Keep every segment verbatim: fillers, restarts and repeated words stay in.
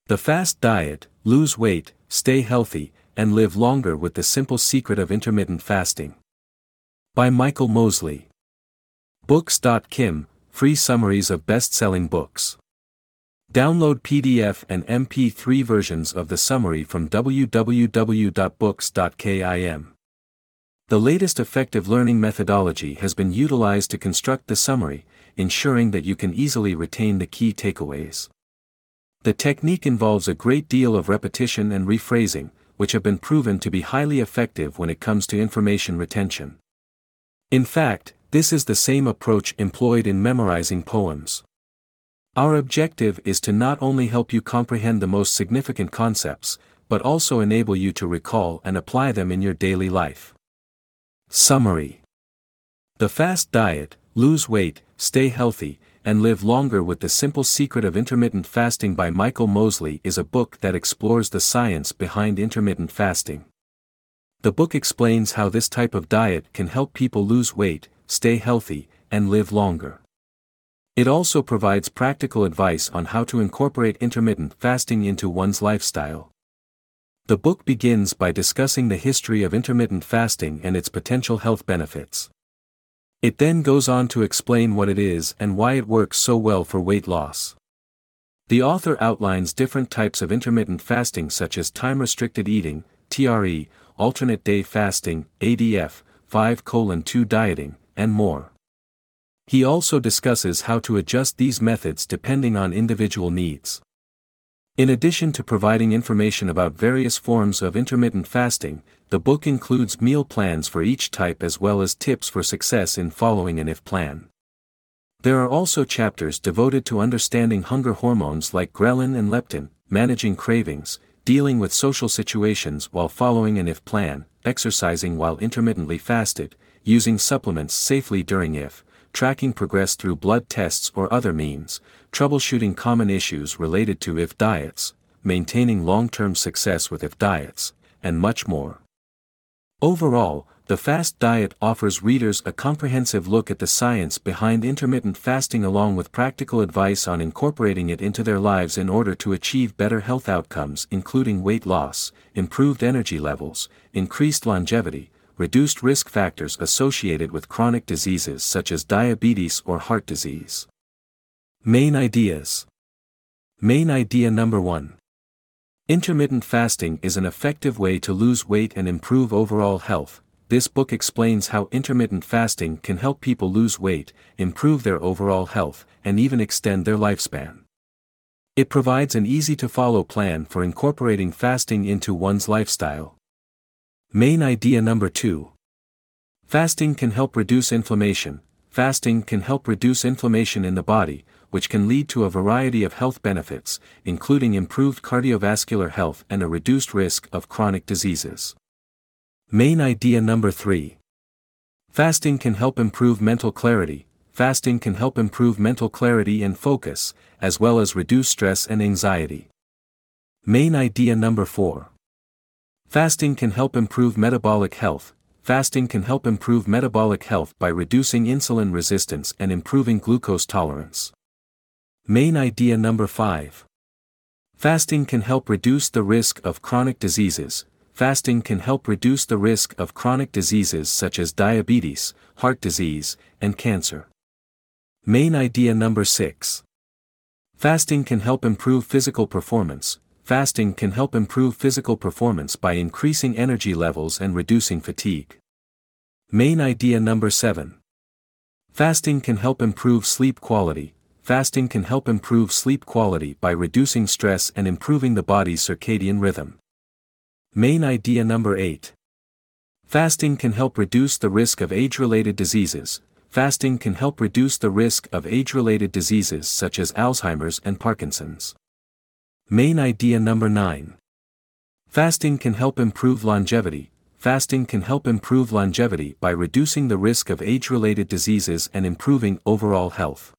The Fast Diet, Lose Weight, Stay Healthy, and Live Longer with the Simple Secret of Intermittent Fasting. By Michael Mosley. Books dot com, free summaries of best-selling books. Download P D F and M P three versions of the summary from w w w dot books dot com. The latest effective learning methodology has been utilized to construct the summary, ensuring that you can easily retain the key takeaways. The technique involves a great deal of repetition and rephrasing, which have been proven to be highly effective when it comes to information retention. In fact, this is the same approach employed in memorizing poems. Our objective is to not only help you comprehend the most significant concepts, but also enable you to recall and apply them in your daily life. Summary. The Fast Diet, Lose Weight, Stay Healthy, and Live Longer with the Simple Secret of Intermittent Fasting by Michael Mosley is a book that explores the science behind intermittent fasting. The book explains how this type of diet can help people lose weight, stay healthy, and live longer. It also provides practical advice on how to incorporate intermittent fasting into one's lifestyle. The book begins by discussing the history of intermittent fasting and its potential health benefits. It then goes on to explain what it is and why it works so well for weight loss. The author outlines different types of intermittent fasting such as time-restricted eating, T R E, alternate day fasting, A D F, five colon two dieting, and more. He also discusses how to adjust these methods depending on individual needs. In addition to providing information about various forms of intermittent fasting, the book includes meal plans for each type as well as tips for success in following an I F plan. There are also chapters devoted to understanding hunger hormones like ghrelin and leptin, managing cravings, dealing with social situations while following an I F plan, exercising while intermittently fasted, using supplements safely during I F, tracking progress through blood tests or other means, troubleshooting common issues related to I F diets, maintaining long-term success with I F diets, and much more. Overall, the Fast Diet offers readers a comprehensive look at the science behind intermittent fasting along with practical advice on incorporating it into their lives in order to achieve better health outcomes including weight loss, improved energy levels, increased longevity, reduced risk factors associated with chronic diseases such as diabetes or heart disease. Main ideas. Main idea number one. Intermittent fasting is an effective way to lose weight and improve overall health. This book explains how intermittent fasting can help people lose weight, improve their overall health, and even extend their lifespan. It provides an easy-to-follow plan for incorporating fasting into one's lifestyle. Main idea number two. Fasting can help reduce inflammation. Fasting can help reduce inflammation in the body, which can lead to a variety of health benefits, including improved cardiovascular health and a reduced risk of chronic diseases. Main idea number three. Fasting can help improve mental clarity. Fasting can help improve mental clarity and focus, as well as reduce stress and anxiety. Main idea number four. Fasting can help improve metabolic health. Fasting can help improve metabolic health by reducing insulin resistance and improving glucose tolerance. Main idea number five. Fasting can help reduce the risk of chronic diseases. Fasting can help reduce the risk of chronic diseases such as diabetes, heart disease, and cancer. Main idea number six. Fasting can help improve physical performance. Fasting can help improve physical performance by increasing energy levels and reducing fatigue. Main idea number seven. Fasting can help improve sleep quality. Fasting can help improve sleep quality by reducing stress and improving the body's circadian rhythm. Main idea number eight. Fasting can help reduce the risk of age-related diseases. Fasting can help reduce the risk of age-related diseases such as Alzheimer's and Parkinson's. Main idea number nine. Fasting can help improve longevity. Fasting can help improve longevity by reducing the risk of age-related diseases and improving overall health.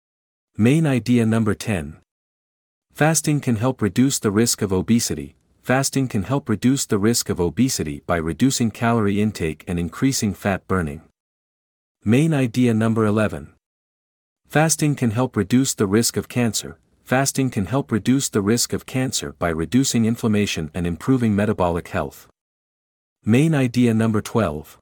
Main idea number ten. Fasting can help reduce the risk of obesity. Fasting can help reduce the risk of obesity by reducing calorie intake and increasing fat burning. Main idea number eleven. Fasting can help reduce the risk of cancer. fasting can help reduce the risk of cancer by reducing inflammation and improving metabolic health. Main idea number twelve.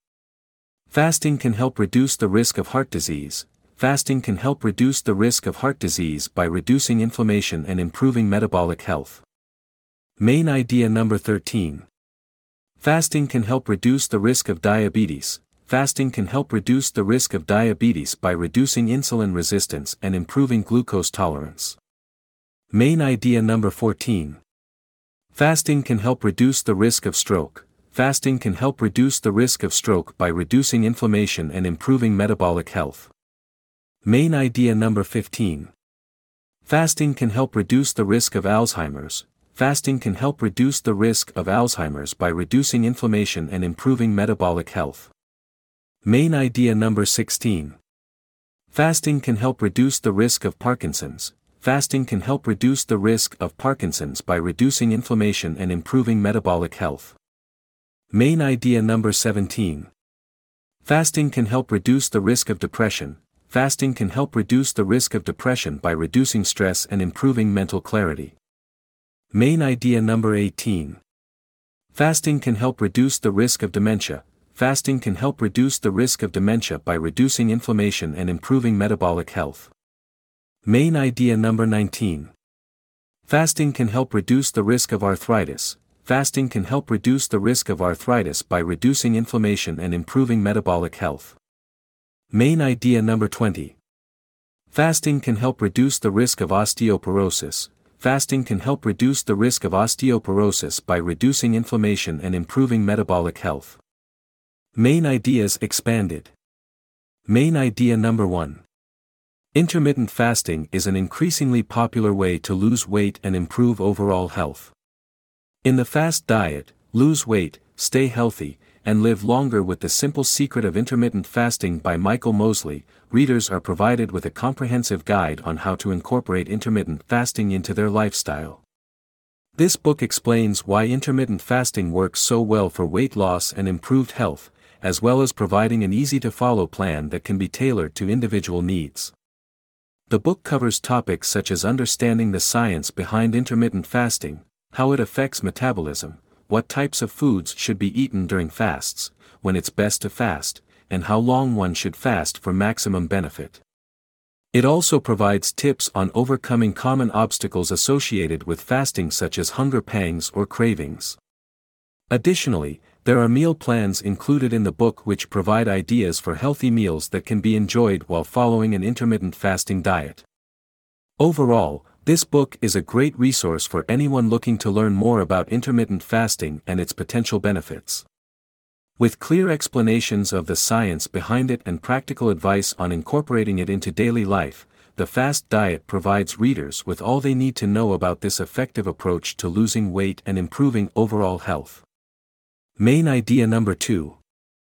Fasting can help reduce the risk of heart disease. Fasting can help reduce the risk of heart disease by reducing inflammation and improving metabolic health. Main idea number thirteen. Fasting can help reduce the risk of diabetes. Fasting can help reduce the risk of diabetes by reducing insulin resistance and improving glucose tolerance. Main idea number fourteen. Fasting can help reduce the risk of stroke. Fasting can help reduce the risk of stroke by reducing inflammation and improving metabolic health. Main idea number fifteen. Fasting can help reduce the risk of Alzheimer's. Fasting can help reduce the risk of Alzheimer's by reducing inflammation and improving metabolic health. Main idea number sixteen. Fasting can help reduce the risk of Parkinson's. Fasting can help reduce the risk of Parkinson's by reducing inflammation and improving metabolic health. Main idea number seventeen. Fasting can help reduce the risk of depression. Fasting can help reduce the risk of depression by reducing stress and improving mental clarity. Main idea number eighteen. Fasting can help reduce the risk of dementia. Fasting can help reduce the risk of dementia by reducing inflammation and improving metabolic health. Main idea number nineteen. Fasting can help reduce the risk of arthritis. Fasting can help reduce the risk of arthritis by reducing inflammation and improving metabolic health. Main idea number twenty. Fasting can help reduce the risk of osteoporosis. Fasting can help reduce the risk of osteoporosis by reducing inflammation and improving metabolic health. Main ideas expanded. Main idea number one. Intermittent fasting is an increasingly popular way to lose weight and improve overall health. In the fast diet, lose weight, stay healthy, and live longer with the simple secret of intermittent fasting by Michael Mosley, readers are provided with a comprehensive guide on how to incorporate intermittent fasting into their lifestyle. This book explains why intermittent fasting works so well for weight loss and improved health, as well as providing an easy-to-follow plan that can be tailored to individual needs. The book covers topics such as understanding the science behind intermittent fasting, how it affects metabolism, what types of foods should be eaten during fasts, when it's best to fast, and how long one should fast for maximum benefit. It also provides tips on overcoming common obstacles associated with fasting such as hunger pangs or cravings. Additionally, there are meal plans included in the book which provide ideas for healthy meals that can be enjoyed while following an intermittent fasting diet. Overall, this book is a great resource for anyone looking to learn more about intermittent fasting and its potential benefits. With clear explanations of the science behind it and practical advice on incorporating it into daily life, the Fast Diet provides readers with all they need to know about this effective approach to losing weight and improving overall health. Main idea number two.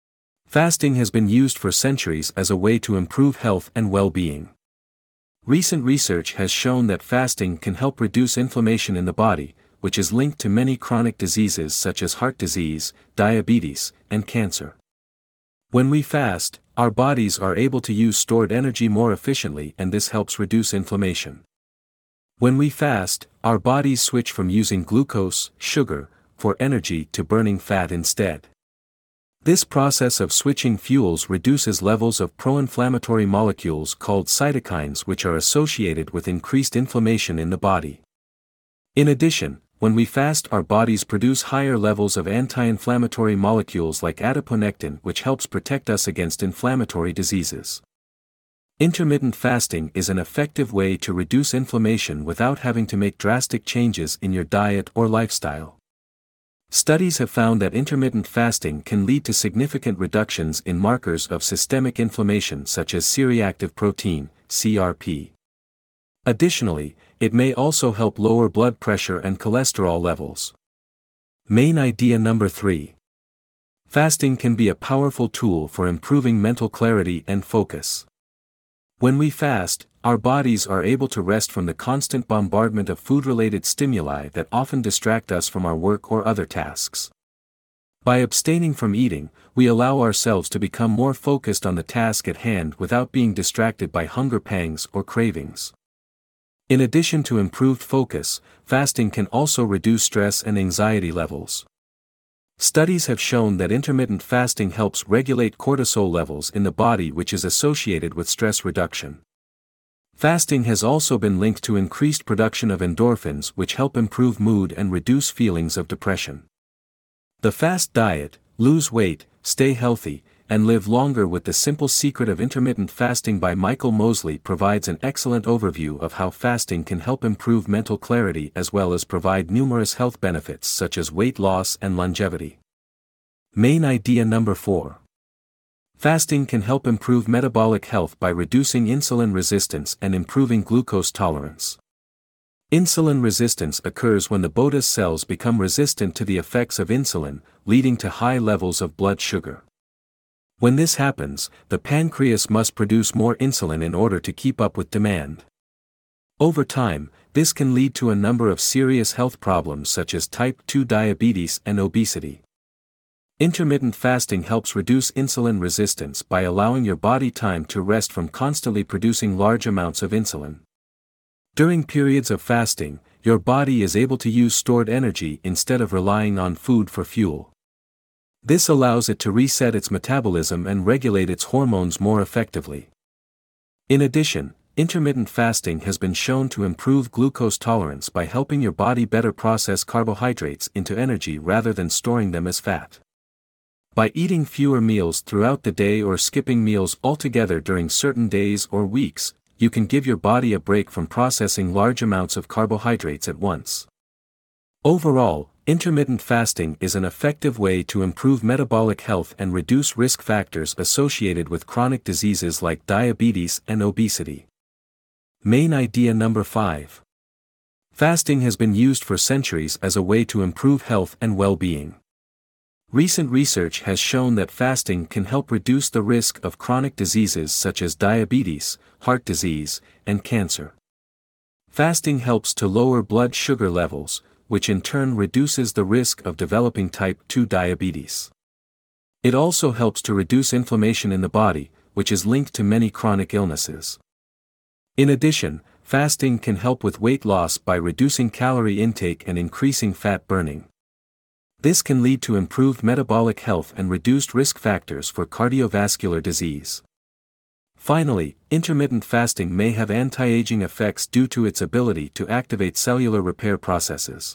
Fasting has been used for centuries as a way to improve health and well-being. Recent research has shown that fasting can help reduce inflammation in the body, which is linked to many chronic diseases such as heart disease, diabetes, and cancer. When we fast, our bodies are able to use stored energy more efficiently, and this helps reduce inflammation. When we fast, our bodies switch from using glucose, sugar, for energy to burning fat instead. This process of switching fuels reduces levels of pro-inflammatory molecules called cytokines, which are associated with increased inflammation in the body. In addition, when we fast, our bodies produce higher levels of anti-inflammatory molecules like adiponectin, which helps protect us against inflammatory diseases. Intermittent fasting is an effective way to reduce inflammation without having to make drastic changes in your diet or lifestyle. Studies have found that intermittent fasting can lead to significant reductions in markers of systemic inflammation such as C-reactive protein, C R P. Additionally, it may also help lower blood pressure and cholesterol levels. Main idea number three. Fasting can be a powerful tool for improving mental clarity and focus. When we fast, our bodies are able to rest from the constant bombardment of food-related stimuli that often distract us from our work or other tasks. By abstaining from eating, we allow ourselves to become more focused on the task at hand without being distracted by hunger pangs or cravings. In addition to improved focus, fasting can also reduce stress and anxiety levels. Studies have shown that intermittent fasting helps regulate cortisol levels in the body, which is associated with stress reduction. Fasting has also been linked to increased production of endorphins, which help improve mood and reduce feelings of depression. The Fast Diet: Lose Weight, Stay Healthy, and Live Longer with the Simple Secret of Intermittent Fasting by Michael Mosley provides an excellent overview of how fasting can help improve mental clarity as well as provide numerous health benefits such as weight loss and longevity. Main idea number four. Fasting can help improve metabolic health by reducing insulin resistance and improving glucose tolerance. Insulin resistance occurs when the beta cells become resistant to the effects of insulin, leading to high levels of blood sugar. When this happens, the pancreas must produce more insulin in order to keep up with demand. Over time, this can lead to a number of serious health problems such as type two diabetes and obesity. Intermittent fasting helps reduce insulin resistance by allowing your body time to rest from constantly producing large amounts of insulin. During periods of fasting, your body is able to use stored energy instead of relying on food for fuel. This allows it to reset its metabolism and regulate its hormones more effectively. In addition, intermittent fasting has been shown to improve glucose tolerance by helping your body better process carbohydrates into energy rather than storing them as fat. By eating fewer meals throughout the day or skipping meals altogether during certain days or weeks, you can give your body a break from processing large amounts of carbohydrates at once. Overall, intermittent fasting is an effective way to improve metabolic health and reduce risk factors associated with chronic diseases like diabetes and obesity. Main idea number five. Fasting has been used for centuries as a way to improve health and well-being. Recent research has shown that fasting can help reduce the risk of chronic diseases such as diabetes, heart disease, and cancer. Fasting helps to lower blood sugar levels, which in turn reduces the risk of developing type two diabetes. It also helps to reduce inflammation in the body, which is linked to many chronic illnesses. In addition, fasting can help with weight loss by reducing calorie intake and increasing fat burning. This can lead to improved metabolic health and reduced risk factors for cardiovascular disease. Finally, intermittent fasting may have anti-aging effects due to its ability to activate cellular repair processes.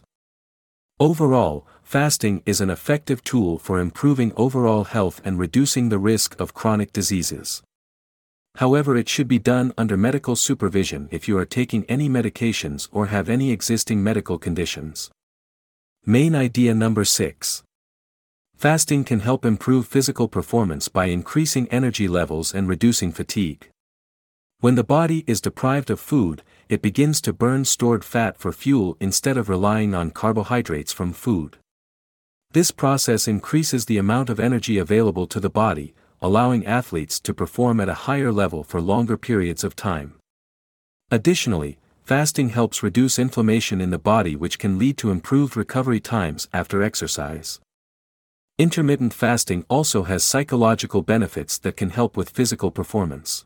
Overall, fasting is an effective tool for improving overall health and reducing the risk of chronic diseases. However, it should be done under medical supervision if you are taking any medications or have any existing medical conditions. Main idea number six. Fasting can help improve physical performance by increasing energy levels and reducing fatigue. When the body is deprived of food, it begins to burn stored fat for fuel instead of relying on carbohydrates from food. This process increases the amount of energy available to the body, allowing athletes to perform at a higher level for longer periods of time. Additionally, fasting helps reduce inflammation in the body, which can lead to improved recovery times after exercise. Intermittent fasting also has psychological benefits that can help with physical performance.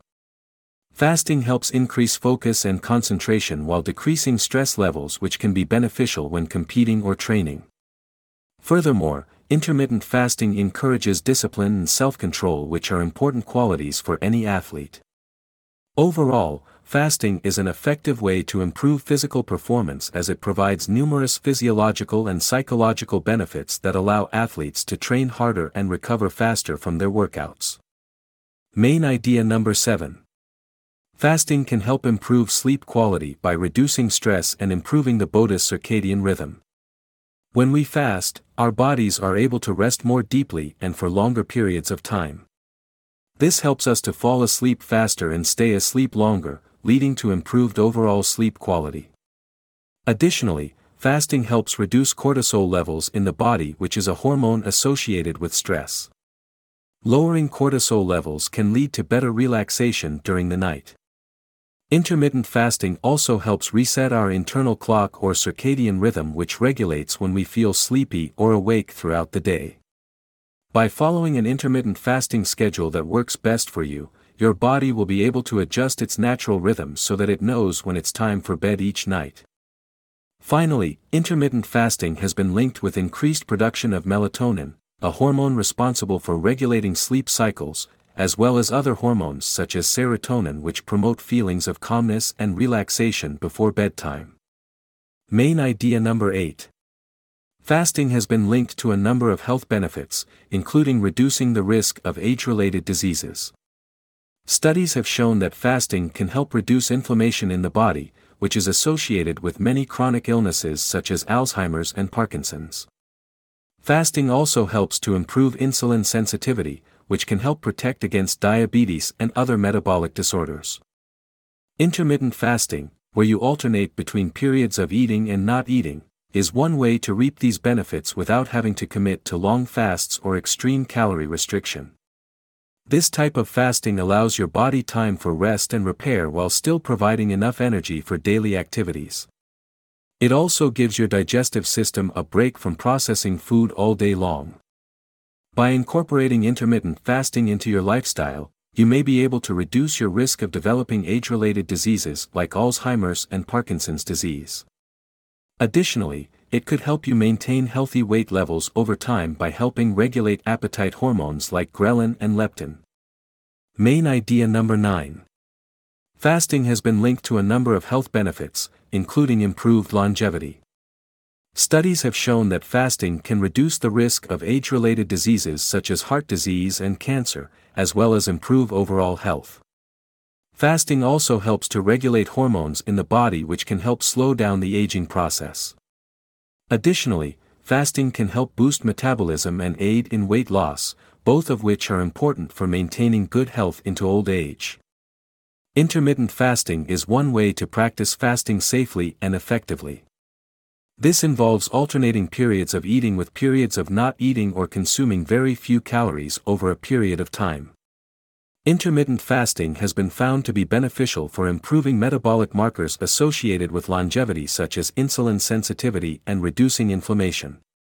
Fasting helps increase focus and concentration while decreasing stress levels, which can be beneficial when competing or training. Furthermore, intermittent fasting encourages discipline and self-control, which are important qualities for any athlete. Overall, fasting is an effective way to improve physical performance as it provides numerous physiological and psychological benefits that allow athletes to train harder and recover faster from their workouts. Main idea number seven. Fasting can help improve sleep quality by reducing stress and improving the body's circadian rhythm. When we fast, our bodies are able to rest more deeply and for longer periods of time. This helps us to fall asleep faster and stay asleep longer, leading to improved overall sleep quality. Additionally, fasting helps reduce cortisol levels in the body, which is a hormone associated with stress. Lowering cortisol levels can lead to better relaxation during the night. Intermittent fasting also helps reset our internal clock or circadian rhythm, which regulates when we feel sleepy or awake throughout the day. By following an intermittent fasting schedule that works best for you, your body will be able to adjust its natural rhythm so that it knows when it's time for bed each night. Finally, intermittent fasting has been linked with increased production of melatonin, a hormone responsible for regulating sleep cycles, as well as other hormones such as serotonin, which promote feelings of calmness and relaxation before bedtime. Main idea number eight. Fasting has been linked to a number of health benefits, including reducing the risk of age-related diseases. Studies have shown that fasting can help reduce inflammation in the body, which is associated with many chronic illnesses such as Alzheimer's and Parkinson's. Fasting also helps to improve insulin sensitivity, which can help protect against diabetes and other metabolic disorders. Intermittent fasting, where you alternate between periods of eating and not eating, is one way to reap these benefits without having to commit to long fasts or extreme calorie restriction. This type of fasting allows your body time for rest and repair while still providing enough energy for daily activities. It also gives your digestive system a break from processing food all day long. By incorporating intermittent fasting into your lifestyle, you may be able to reduce your risk of developing age-related diseases like Alzheimer's and Parkinson's disease. Additionally, it could help you maintain healthy weight levels over time by helping regulate appetite hormones like ghrelin and leptin. Main idea number nine. Fasting has been linked to a number of health benefits, including improved longevity. Studies have shown that fasting can reduce the risk of age-related diseases such as heart disease and cancer, as well as improve overall health. Fasting also helps to regulate hormones in the body, which can help slow down the aging process. Additionally, fasting can help boost metabolism and aid in weight loss, both of which are important for maintaining good health into old age. Intermittent fasting is one way to practice fasting safely and effectively. This involves alternating periods of eating with periods of not eating or consuming very few calories over a period of time. Intermittent fasting has been found to be beneficial for improving metabolic markers associated with longevity such as insulin sensitivity and reducing inflammation.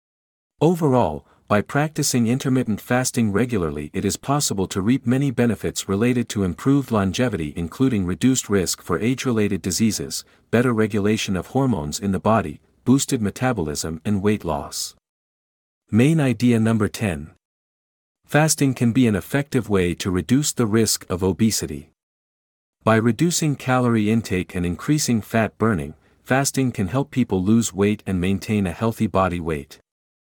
Overall, by practicing intermittent fasting regularly, it is possible to reap many benefits related to improved longevity, including reduced risk for age-related diseases, better regulation of hormones in the body, boosted metabolism and weight loss. Main idea number ten. Fasting can be an effective way to reduce the risk of obesity. By reducing calorie intake and increasing fat burning, fasting can help people lose weight and maintain a healthy body weight.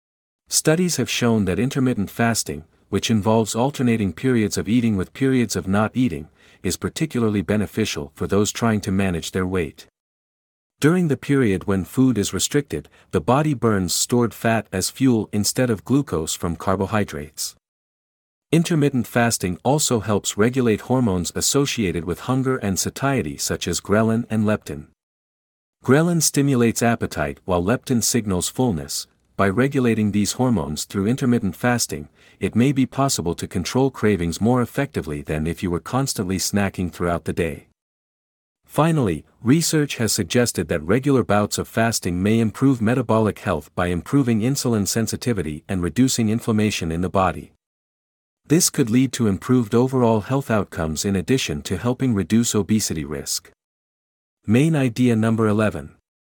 Studies have shown that intermittent fasting, which involves alternating periods of eating with periods of not eating, is particularly beneficial for those trying to manage their weight. During the period when food is restricted, the body burns stored fat as fuel instead of glucose from carbohydrates. Intermittent fasting also helps regulate hormones associated with hunger and satiety such as ghrelin and leptin. Ghrelin stimulates appetite while leptin signals fullness. By regulating these hormones through intermittent fasting, it may be possible to control cravings more effectively than if you were constantly snacking throughout the day. Finally, research has suggested that regular bouts of fasting may improve metabolic health by improving insulin sensitivity and reducing inflammation in the body. This could lead to improved overall health outcomes in addition to helping reduce obesity risk. Main idea number eleven.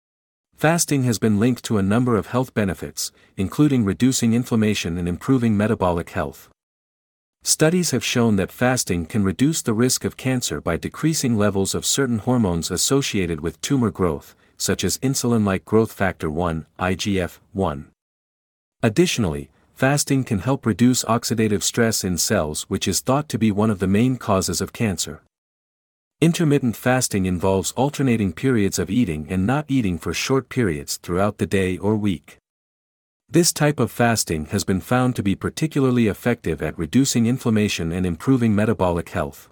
Fasting has been linked to a number of health benefits, including reducing inflammation and improving metabolic health. Studies have shown that fasting can reduce the risk of cancer by decreasing levels of certain hormones associated with tumor growth, such as insulin-like growth factor one, I G F one. Additionally, fasting can help reduce oxidative stress in cells, which is thought to be one of the main causes of cancer. Intermittent fasting involves alternating periods of eating and not eating for short periods throughout the day or week. This type of fasting has been found to be particularly effective at reducing inflammation and improving metabolic health.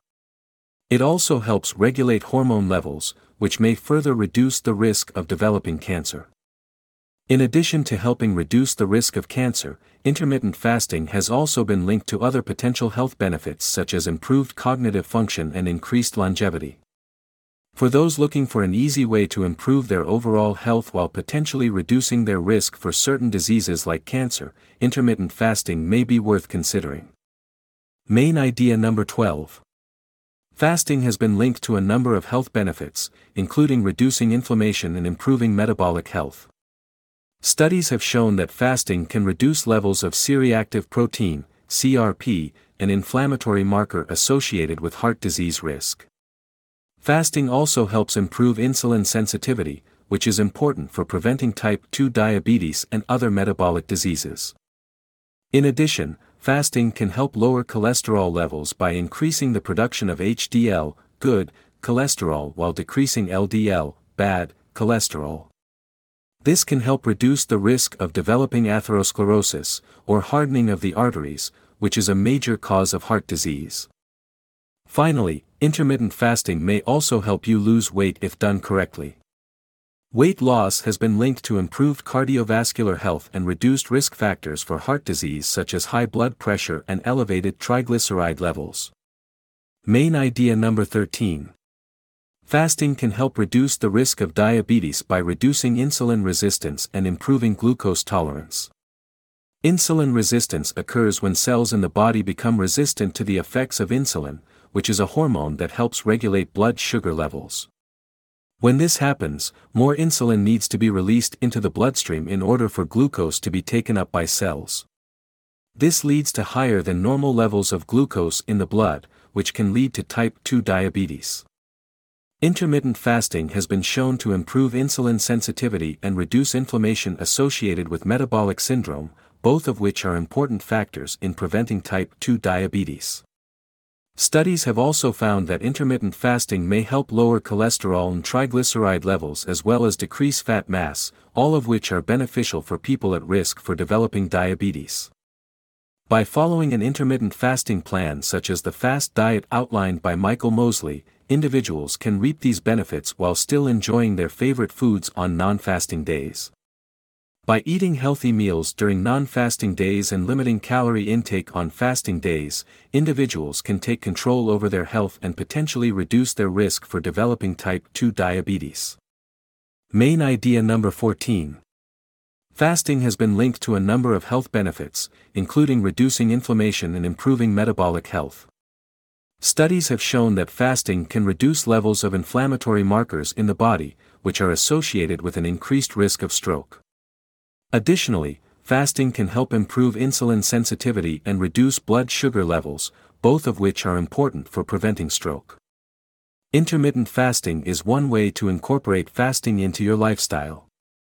It also helps regulate hormone levels, which may further reduce the risk of developing cancer. In addition to helping reduce the risk of cancer, intermittent fasting has also been linked to other potential health benefits such as improved cognitive function and increased longevity. For those looking for an easy way to improve their overall health while potentially reducing their risk for certain diseases like cancer, intermittent fasting may be worth considering. Main idea number twelve. Fasting has been linked to a number of health benefits, including reducing inflammation and improving metabolic health. Studies have shown that fasting can reduce levels of C-reactive protein, C R P, an inflammatory marker associated with heart disease risk. Fasting also helps improve insulin sensitivity, which is important for preventing type two diabetes and other metabolic diseases. In addition, fasting can help lower cholesterol levels by increasing the production of H D L, good, cholesterol while decreasing L D L, bad, cholesterol. This can help reduce the risk of developing atherosclerosis, or hardening of the arteries, which is a major cause of heart disease. Finally, intermittent fasting may also help you lose weight if done correctly. Weight loss has been linked to improved cardiovascular health and reduced risk factors for heart disease such as high blood pressure and elevated triglyceride levels. Main idea number thirteen. Fasting can help reduce the risk of diabetes by reducing insulin resistance and improving glucose tolerance. Insulin resistance occurs when cells in the body become resistant to the effects of insulin, which is a hormone that helps regulate blood sugar levels. When this happens, more insulin needs to be released into the bloodstream in order for glucose to be taken up by cells. This leads to higher than normal levels of glucose in the blood, which can lead to type two diabetes. Intermittent fasting has been shown to improve insulin sensitivity and reduce inflammation associated with metabolic syndrome, both of which are important factors in preventing type two diabetes. Studies have also found that intermittent fasting may help lower cholesterol and triglyceride levels as well as decrease fat mass, all of which are beneficial for people at risk for developing diabetes. By following an intermittent fasting plan such as the FAST diet outlined by Michael Mosley, individuals can reap these benefits while still enjoying their favorite foods on non-fasting days. By eating healthy meals during non-fasting days and limiting calorie intake on fasting days, individuals can take control over their health and potentially reduce their risk for developing type two diabetes. Main idea number fourteen. Fasting has been linked to a number of health benefits, including reducing inflammation and improving metabolic health. Studies have shown that fasting can reduce levels of inflammatory markers in the body, which are associated with an increased risk of stroke. Additionally, fasting can help improve insulin sensitivity and reduce blood sugar levels, both of which are important for preventing stroke. Intermittent fasting is one way to incorporate fasting into your lifestyle.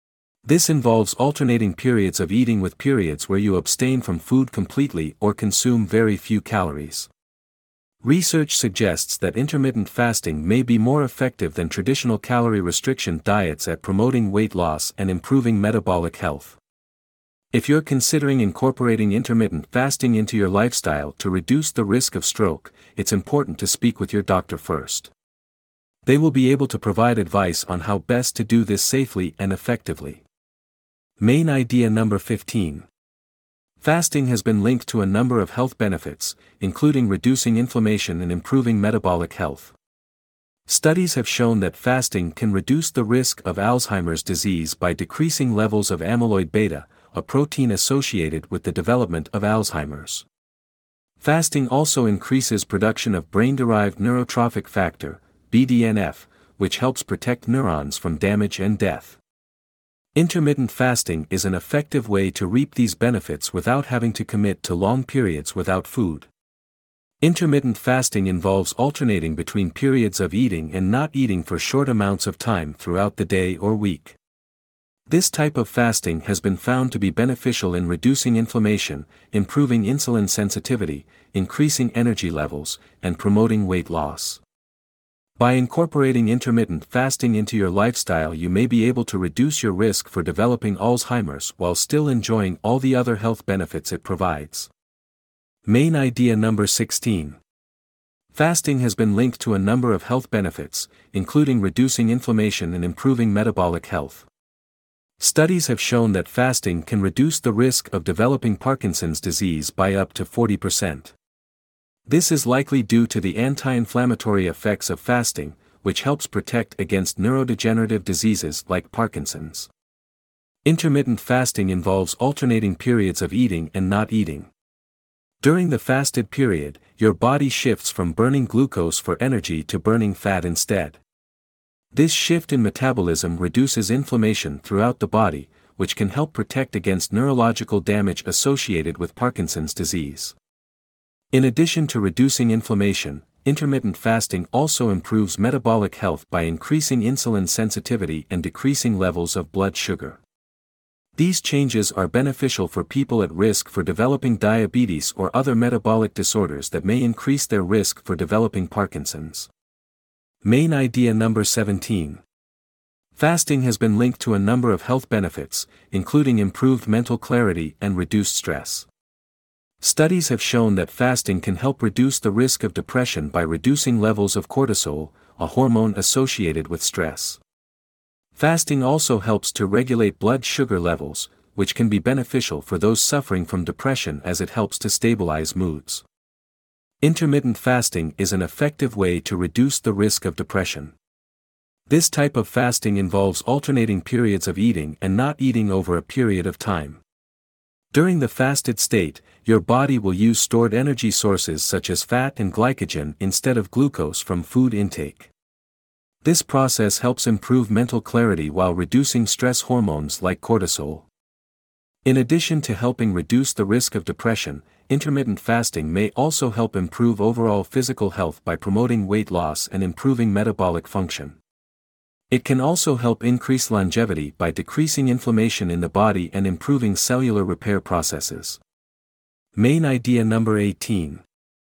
This involves alternating periods of eating with periods where you abstain from food completely or consume very few calories. Research suggests that intermittent fasting may be more effective than traditional calorie restriction diets at promoting weight loss and improving metabolic health. If you're considering incorporating intermittent fasting into your lifestyle to reduce the risk of stroke, it's important to speak with your doctor first. They will be able to provide advice on how best to do this safely and effectively. Main idea number fifteen. Fasting has been linked to a number of health benefits, including reducing inflammation and improving metabolic health. Studies have shown that fasting can reduce the risk of Alzheimer's disease by decreasing levels of amyloid beta, a protein associated with the development of Alzheimer's. Fasting also increases production of brain-derived neurotrophic factor, B D N F, which helps protect neurons from damage and death. Intermittent fasting is an effective way to reap these benefits without having to commit to long periods without food. Intermittent fasting involves alternating between periods of eating and not eating for short amounts of time throughout the day or week. This type of fasting has been found to be beneficial in reducing inflammation, improving insulin sensitivity, increasing energy levels, and promoting weight loss. By incorporating intermittent fasting into your lifestyle, you may be able to reduce your risk for developing Alzheimer's while still enjoying all the other health benefits it provides. Main idea number sixteen. Fasting has been linked to a number of health benefits, including reducing inflammation and improving metabolic health. Studies have shown that fasting can reduce the risk of developing Parkinson's disease by up to forty percent. This is likely due to the anti-inflammatory effects of fasting, which helps protect against neurodegenerative diseases like Parkinson's. Intermittent fasting involves alternating periods of eating and not eating. During the fasted period, your body shifts from burning glucose for energy to burning fat instead. This shift in metabolism reduces inflammation throughout the body, which can help protect against neurological damage associated with Parkinson's disease. In addition to reducing inflammation, intermittent fasting also improves metabolic health by increasing insulin sensitivity and decreasing levels of blood sugar. These changes are beneficial for people at risk for developing diabetes or other metabolic disorders that may increase their risk for developing Parkinson's. Main idea number seventeen. Fasting has been linked to a number of health benefits, including improved mental clarity and reduced stress. Studies have shown that fasting can help reduce the risk of depression by reducing levels of cortisol, a hormone associated with stress. Fasting also helps to regulate blood sugar levels, which can be beneficial for those suffering from depression as it helps to stabilize moods. Intermittent fasting is an effective way to reduce the risk of depression. This type of fasting involves alternating periods of eating and not eating over a period of time. During the fasted state, your body will use stored energy sources such as fat and glycogen instead of glucose from food intake. This process helps improve mental clarity while reducing stress hormones like cortisol. In addition to helping reduce the risk of depression, intermittent fasting may also help improve overall physical health by promoting weight loss and improving metabolic function. It can also help increase longevity by decreasing inflammation in the body and improving cellular repair processes. Main idea number eighteen.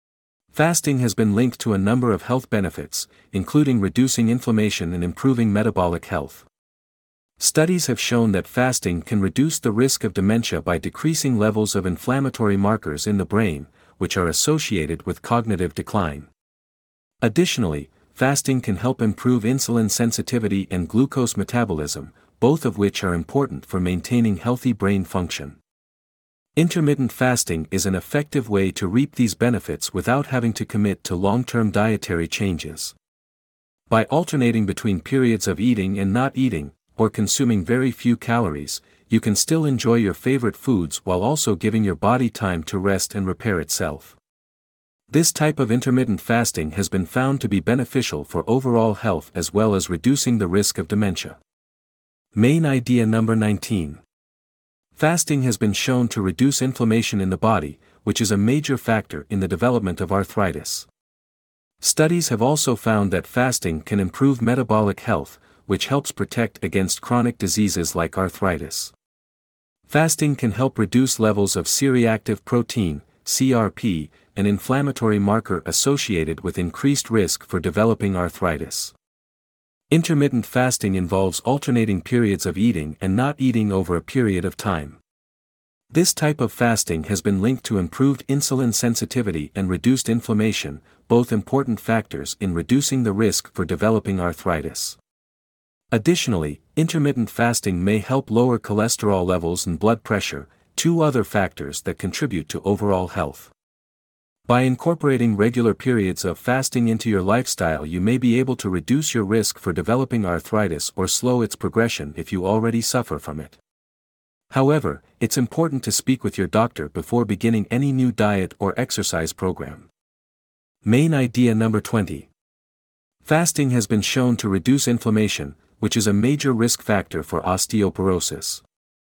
Fasting has been linked to a number of health benefits, including reducing inflammation and improving metabolic health. Studies have shown that fasting can reduce the risk of dementia by decreasing levels of inflammatory markers in the brain, which are associated with cognitive decline. Additionally, fasting can help improve insulin sensitivity and glucose metabolism, both of which are important for maintaining healthy brain function. Intermittent fasting is an effective way to reap these benefits without having to commit to long-term dietary changes. By alternating between periods of eating and not eating, or consuming very few calories, you can still enjoy your favorite foods while also giving your body time to rest and repair itself. This type of intermittent fasting has been found to be beneficial for overall health as well as reducing the risk of dementia. Main idea number nineteen. Fasting has been shown to reduce inflammation in the body, which is a major factor in the development of arthritis. Studies have also found that fasting can improve metabolic health, which helps protect against chronic diseases like arthritis. Fasting can help reduce levels of C-reactive protein, C R P, an inflammatory marker associated with increased risk for developing arthritis. Intermittent fasting involves alternating periods of eating and not eating over a period of time. This type of fasting has been linked to improved insulin sensitivity and reduced inflammation, both important factors in reducing the risk for developing arthritis. Additionally, intermittent fasting may help lower cholesterol levels and blood pressure, two other factors that contribute to overall health. By incorporating regular periods of fasting into your lifestyle, you may be able to reduce your risk for developing arthritis or slow its progression if you already suffer from it. However, it's important to speak with your doctor before beginning any new diet or exercise program. Main idea number twenty. Fasting has been shown to reduce inflammation, which is a major risk factor for osteoporosis.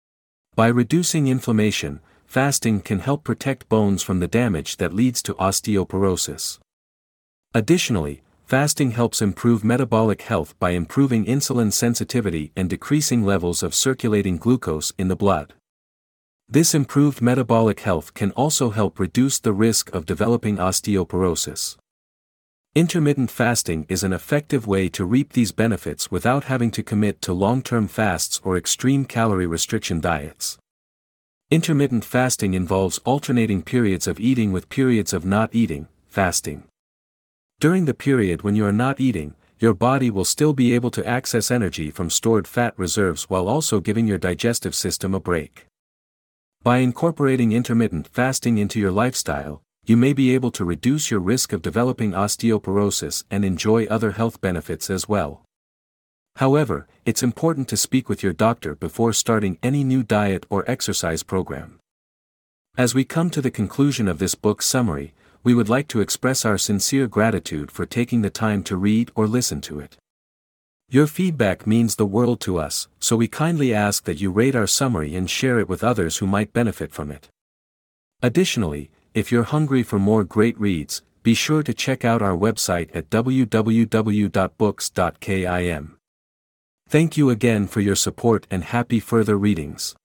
By reducing inflammation, fasting can help protect bones from the damage that leads to osteoporosis. Additionally, fasting helps improve metabolic health by improving insulin sensitivity and decreasing levels of circulating glucose in the blood. This improved metabolic health can also help reduce the risk of developing osteoporosis. Intermittent fasting is an effective way to reap these benefits without having to commit to long-term fasts or extreme calorie restriction diets. Intermittent fasting involves alternating periods of eating with periods of not eating, fasting. During the period when you are not eating, your body will still be able to access energy from stored fat reserves while also giving your digestive system a break. By incorporating intermittent fasting into your lifestyle, you may be able to reduce your risk of developing osteoporosis and enjoy other health benefits as well. However, it's important to speak with your doctor before starting any new diet or exercise program. As we come to the conclusion of this book summary, we would like to express our sincere gratitude for taking the time to read or listen to it. Your feedback means the world to us, so we kindly ask that you rate our summary and share it with others who might benefit from it. Additionally, if you're hungry for more great reads, be sure to check out our website at w w w dot books dot kim. Thank you again for your support and happy further readings.